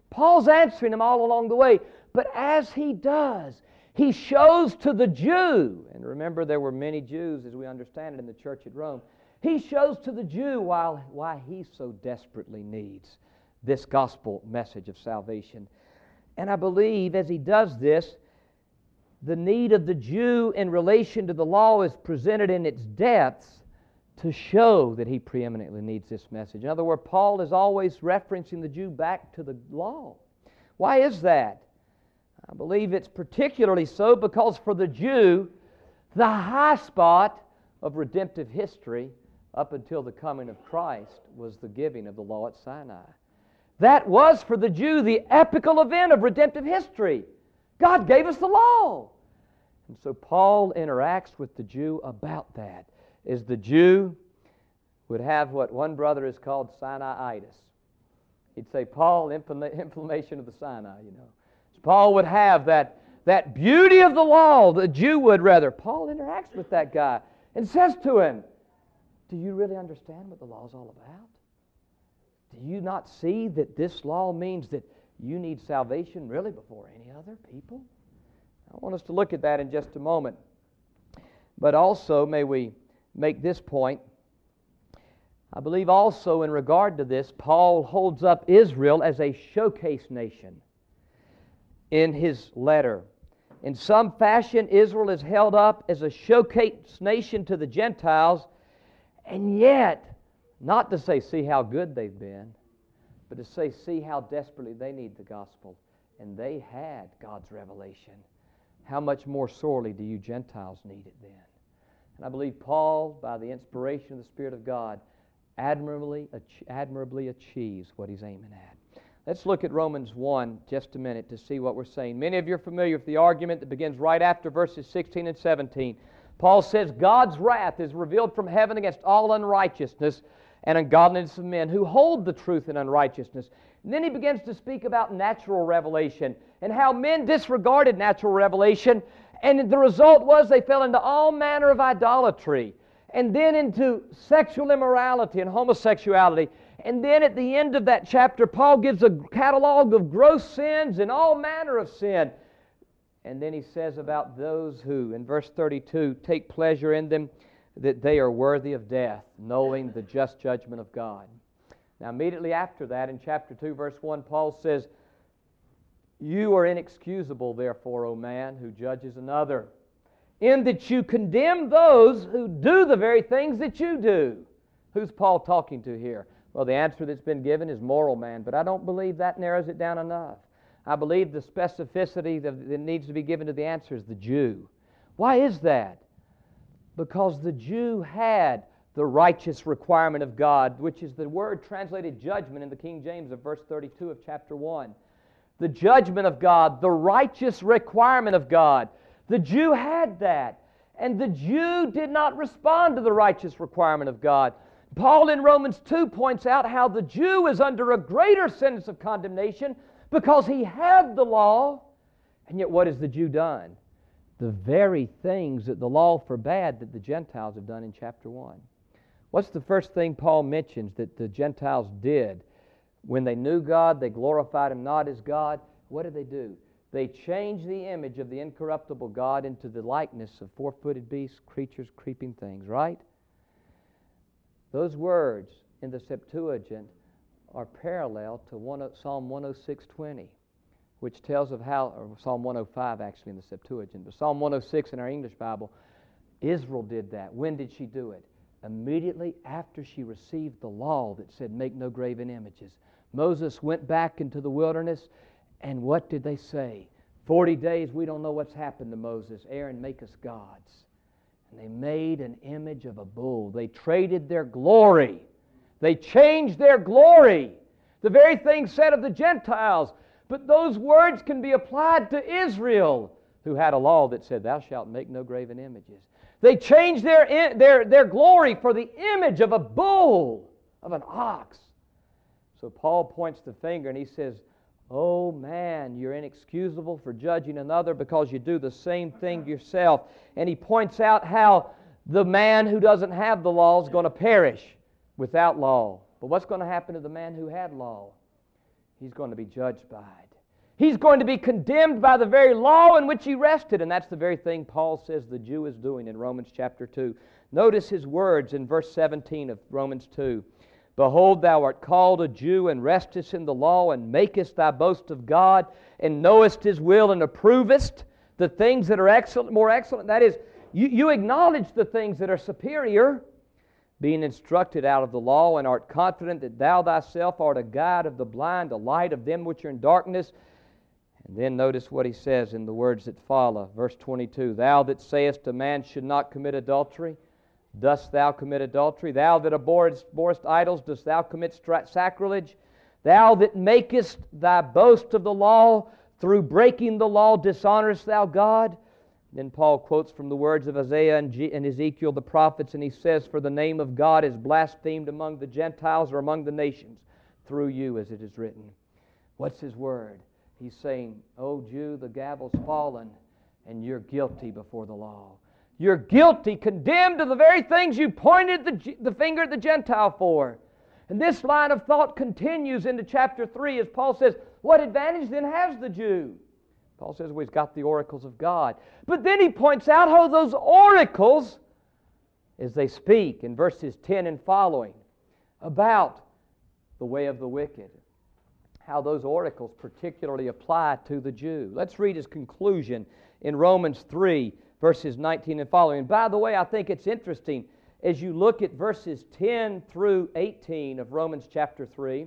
Paul's answering them all along the way. But as he does, he shows to the Jew, and remember there were many Jews as we understand it in the church at Rome, he shows to the Jew why, why he so desperately needs this gospel message of salvation. And I believe as he does this, the need of the Jew in relation to the law is presented in its depths to show that he preeminently needs this message. In other words, Paul is always referencing the Jew back to the law. Why is that? I believe it's particularly so because for the Jew, the high spot of redemptive history up until the coming of Christ was the giving of the law at Sinai. That was for the Jew the epical event of redemptive history. God gave us the law. And so Paul interacts with the Jew about that. As the Jew would have what one brother has called Sinaiitis. He'd say, Paul, inflammation of the Sinai, you know. So Paul would have that, that beauty of the law, the Jew would rather. Paul interacts with that guy and says to him, do you really understand what the law is all about? Do you not see that this law means that you need salvation really before any other people? I want us to look at that in just a moment. But also, may we make this point. I believe also in regard to this, Paul holds up Israel as a showcase nation in his letter. In some fashion, Israel is held up as a showcase nation to the Gentiles, and yet, not to say, see how good they've been, but to say, see how desperately they need the gospel. And they had God's revelation. How much more sorely do you Gentiles need it then? And I believe Paul, by the inspiration of the Spirit of God, admirably, admirably achieves what he's aiming at. Let's look at Romans one just a minute to see what we're saying. Many of you are familiar with the argument that begins right after verses sixteen and seventeen. Paul says, God's wrath is revealed from heaven against all unrighteousness and ungodliness of men who hold the truth in unrighteousness. And then he begins to speak about natural revelation and how men disregarded natural revelation, and the result was they fell into all manner of idolatry, and then into sexual immorality and homosexuality. And then at the end of that chapter, Paul gives a catalog of gross sins and all manner of sin. And then he says about those who, in verse thirty-two, take pleasure in them, that they are worthy of death, knowing the just judgment of God. Now, immediately after that, in chapter two, verse one, Paul says, you are inexcusable, therefore, O man, who judges another, in that you condemn those who do the very things that you do. Who's Paul talking to here? Well, the answer that's been given is moral man, but I don't believe that narrows it down enough. I believe the specificity that needs to be given to the answer is the Jew. Why is that? Because the Jew had the righteous requirement of God, which is the word translated judgment in the King James of verse thirty-two of chapter one. The judgment of God, the righteous requirement of God. The Jew had that, and the Jew did not respond to the righteous requirement of God. Paul in Romans two points out how the Jew is under a greater sentence of condemnation because he had the law, and yet what has the Jew done? The very things that the law forbade that the Gentiles have done in chapter one. What's the first thing Paul mentions that the Gentiles did? When they knew God, they glorified Him not as God. What did they do? They changed the image of the incorruptible God into the likeness of four-footed beasts, creatures, creeping things, right? Those words in the Septuagint are parallel to Psalm one oh six twenty, which tells of how, or Psalm one oh five actually in the Septuagint, but Psalm one oh six in our English Bible, Israel did that. When did she do it? Immediately after she received the law that said, make no graven images. Moses went back into the wilderness, and what did they say? Forty days, we don't know what's happened to Moses. Aaron, make us gods. And they made an image of a bull. They traded their glory. They changed their glory. The very thing said of the Gentiles. But those words can be applied to Israel, who had a law that said, thou shalt make no graven images. They changed their, their, their glory for the image of a bull, of an ox. So Paul points the finger and he says, oh man, you're inexcusable for judging another because you do the same thing yourself. And he points out how the man who doesn't have the law is going to perish without law. But what's going to happen to the man who had law? he's going to be judged by it. He's going to be condemned by the very law in which he rested, and that's the very thing Paul says the Jew is doing in Romans chapter two. Notice his words in verse seventeen of Romans two. Behold, thou art called a Jew, and restest in the law, and makest thy boast of God, and knowest His will, and approvest the things that are excellent, more excellent. That is, you, you acknowledge the things that are superior, being instructed out of the law, and art confident that thou thyself art a guide of the blind, a light of them which are in darkness. And then notice what he says in the words that follow. Verse twenty-two, Thou that sayest a man should not commit adultery, dost thou commit adultery? Thou that abhorrest idols, dost thou commit sacrilege? Thou that makest thy boast of the law, through breaking the law dishonorest thou God? Then Paul quotes from the words of Isaiah and Ezekiel the prophets, and he says, For the name of God is blasphemed among the Gentiles or among the nations, through you, as it is written. What's his word? He's saying, O Jew, the gavel's fallen, and you're guilty before the law. You're guilty, condemned to the very things you pointed the, the finger at the Gentile for. And this line of thought continues into chapter three as Paul says, what advantage then has the Jew? Paul says, well, he's got the oracles of God. But then he points out how those oracles, as they speak in verses ten and following, about the way of the wicked, how those oracles particularly apply to the Jew. Let's read his conclusion in Romans three, verses nineteen and following. And by the way, I think it's interesting as you look at verses ten through eighteen of Romans chapter three.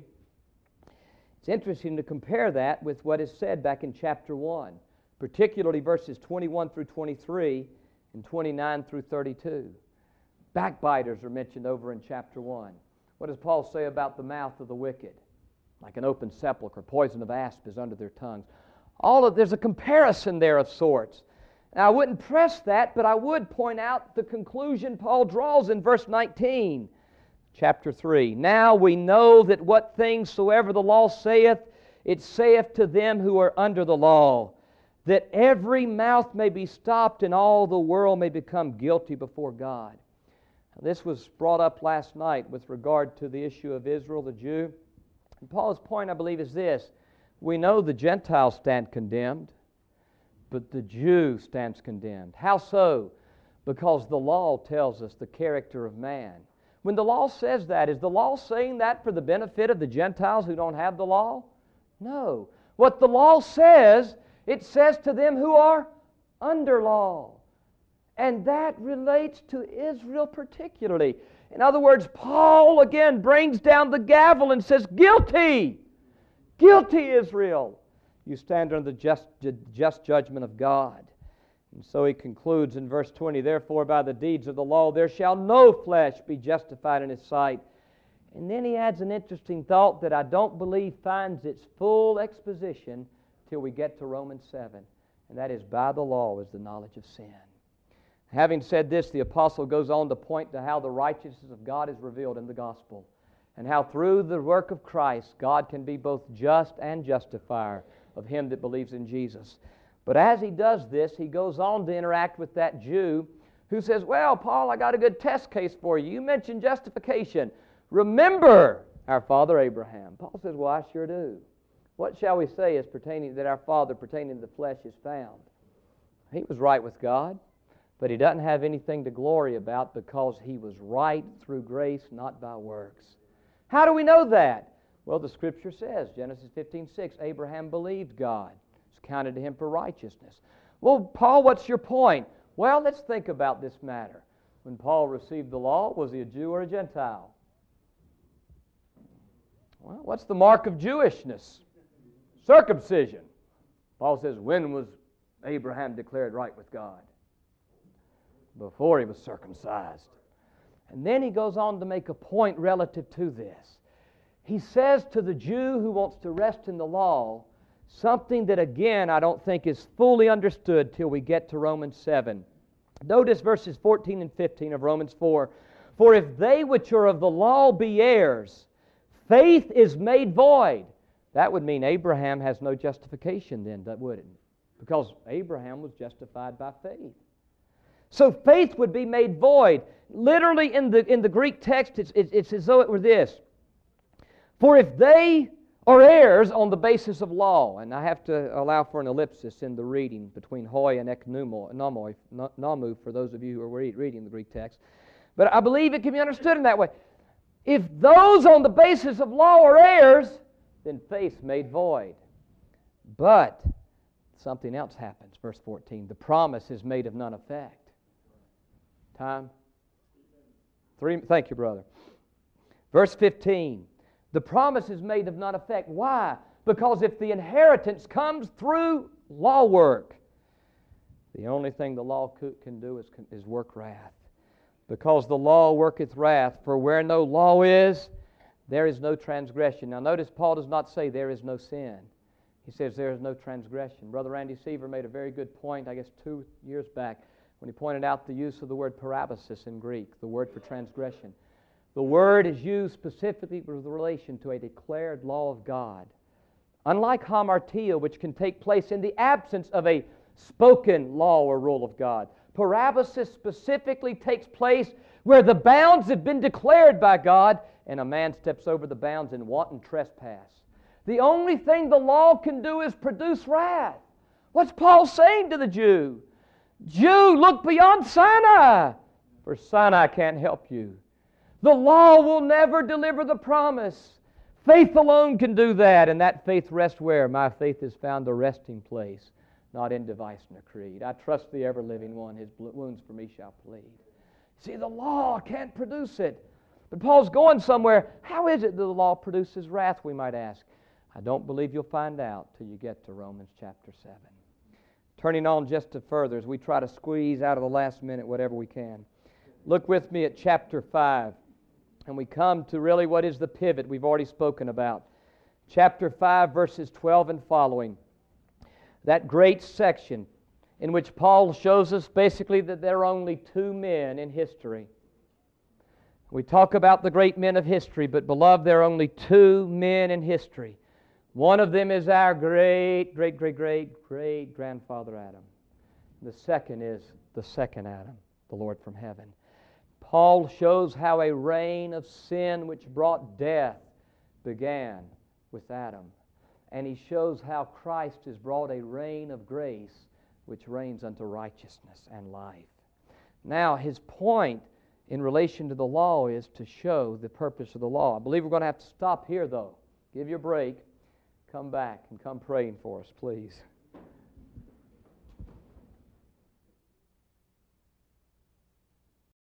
It's interesting to compare that with what is said back in chapter one, particularly verses twenty-one through twenty-three and twenty-nine through thirty-two. Backbiters are mentioned over in chapter one. What does Paul say about the mouth of the wicked? Like an open sepulchre, poison of asp is under their tongues. All of there's a comparison there of sorts. Now, I wouldn't press that, but I would point out the conclusion Paul draws in verse nineteen, chapter three. Now we know that what things soever the law saith, it saith to them who are under the law, that every mouth may be stopped and all the world may become guilty before God. Now, this was brought up last night with regard to the issue of Israel, the Jew. And Paul's point, I believe, is this. We know the Gentiles stand condemned, but the Jew stands condemned. How so? Because the law tells us the character of man. When the law says that, is the law saying that for the benefit of the Gentiles who don't have the law? No. What the law says, it says to them who are under law. And that relates to Israel particularly. In other words, Paul again brings down the gavel and says, guilty! Guilty, Israel! You stand under the just, just judgment of God. And so he concludes in verse twenty, Therefore by the deeds of the law there shall no flesh be justified in his sight. And then he adds an interesting thought that I don't believe finds its full exposition till we get to Romans seven. And that is, by the law is the knowledge of sin. Having said this, the apostle goes on to point to how the righteousness of God is revealed in the gospel, and how through the work of Christ, God can be both just and justifier of him that believes in Jesus. But as he does this, he goes on to interact with that Jew who says, well, Paul, I got a good test case for you. You mentioned justification. Remember our father Abraham. Paul says, well, I sure do. What shall we say as pertaining that our father pertaining to the flesh is found? He was right with God, but he doesn't have anything to glory about because he was right through grace, not by works. How do we know that? Well, the Scripture says, Genesis fifteen six, Abraham believed God. It's counted to him for righteousness. Well, Paul, what's your point? Well, let's think about this matter. When Paul received the law, was he a Jew or a Gentile? Well, what's the mark of Jewishness? Circumcision. Paul says, when was Abraham declared right with God? Before he was circumcised. And then he goes on to make a point relative to this. He says to the Jew who wants to rest in the law something that, again, I don't think is fully understood till we get to Romans seven. Notice verses fourteen and fifteen of Romans four. For if they which are of the law be heirs, faith is made void. That would mean Abraham has no justification then, wouldn't it? Because Abraham was justified by faith. So faith would be made void. Literally in the, in the Greek text, it's, it's, it's as though it were this. For if they or heirs on the basis of law. And I have to allow for an ellipsis in the reading between hoi and eknomoi, nomoi, no- nomu, for those of you who are read, reading the Greek text. But I believe it can be understood in that way. If those on the basis of law are heirs, then faith's made void. But something else happens. Verse fourteen, the promise is made of none effect. Time? Three. Thank you, brother. Verse fifteen, the promise is made of none effect. Why? Because if the inheritance comes through law work, the only thing the law can do is, is work wrath. Because the law worketh wrath, for where no law is, there is no transgression. Now notice Paul does not say there is no sin. He says there is no transgression. Brother Randy Seaver made a very good point, I guess two years back, when he pointed out the use of the word parabasis in Greek, the word for transgression. The word is used specifically with relation to a declared law of God. Unlike hamartia, which can take place in the absence of a spoken law or rule of God, parabasis specifically takes place where the bounds have been declared by God and a man steps over the bounds in wanton trespass. The only thing the law can do is produce wrath. What's Paul saying to the Jew? Jew, look beyond Sinai, for Sinai can't help you. The law will never deliver the promise. Faith alone can do that, and that faith rests where? My faith has found a resting place, not in device nor creed. I trust the ever-living one, his wounds for me shall plead. See, the law can't produce it. But Paul's going somewhere. How is it that the law produces wrath, we might ask? I don't believe you'll find out till you get to Romans chapter seven. Turning on just to further as we try to squeeze out of the last minute whatever we can. Look with me at chapter five. And we come to really what is the pivot we've already spoken about. Chapter five, verses twelve and following. That great section in which Paul shows us basically that there are only two men in history. We talk about the great men of history, but beloved, there are only two men in history. One of them is our great, great, great, great, great grandfather Adam. The second is the second Adam, the Lord from heaven. Paul shows how a reign of sin which brought death began with Adam. And he shows how Christ has brought a reign of grace which reigns unto righteousness and life. Now, his point in relation to the law is to show the purpose of the law. I believe we're going to have to stop here, though. Give you a break. Come back and come praying for us, please.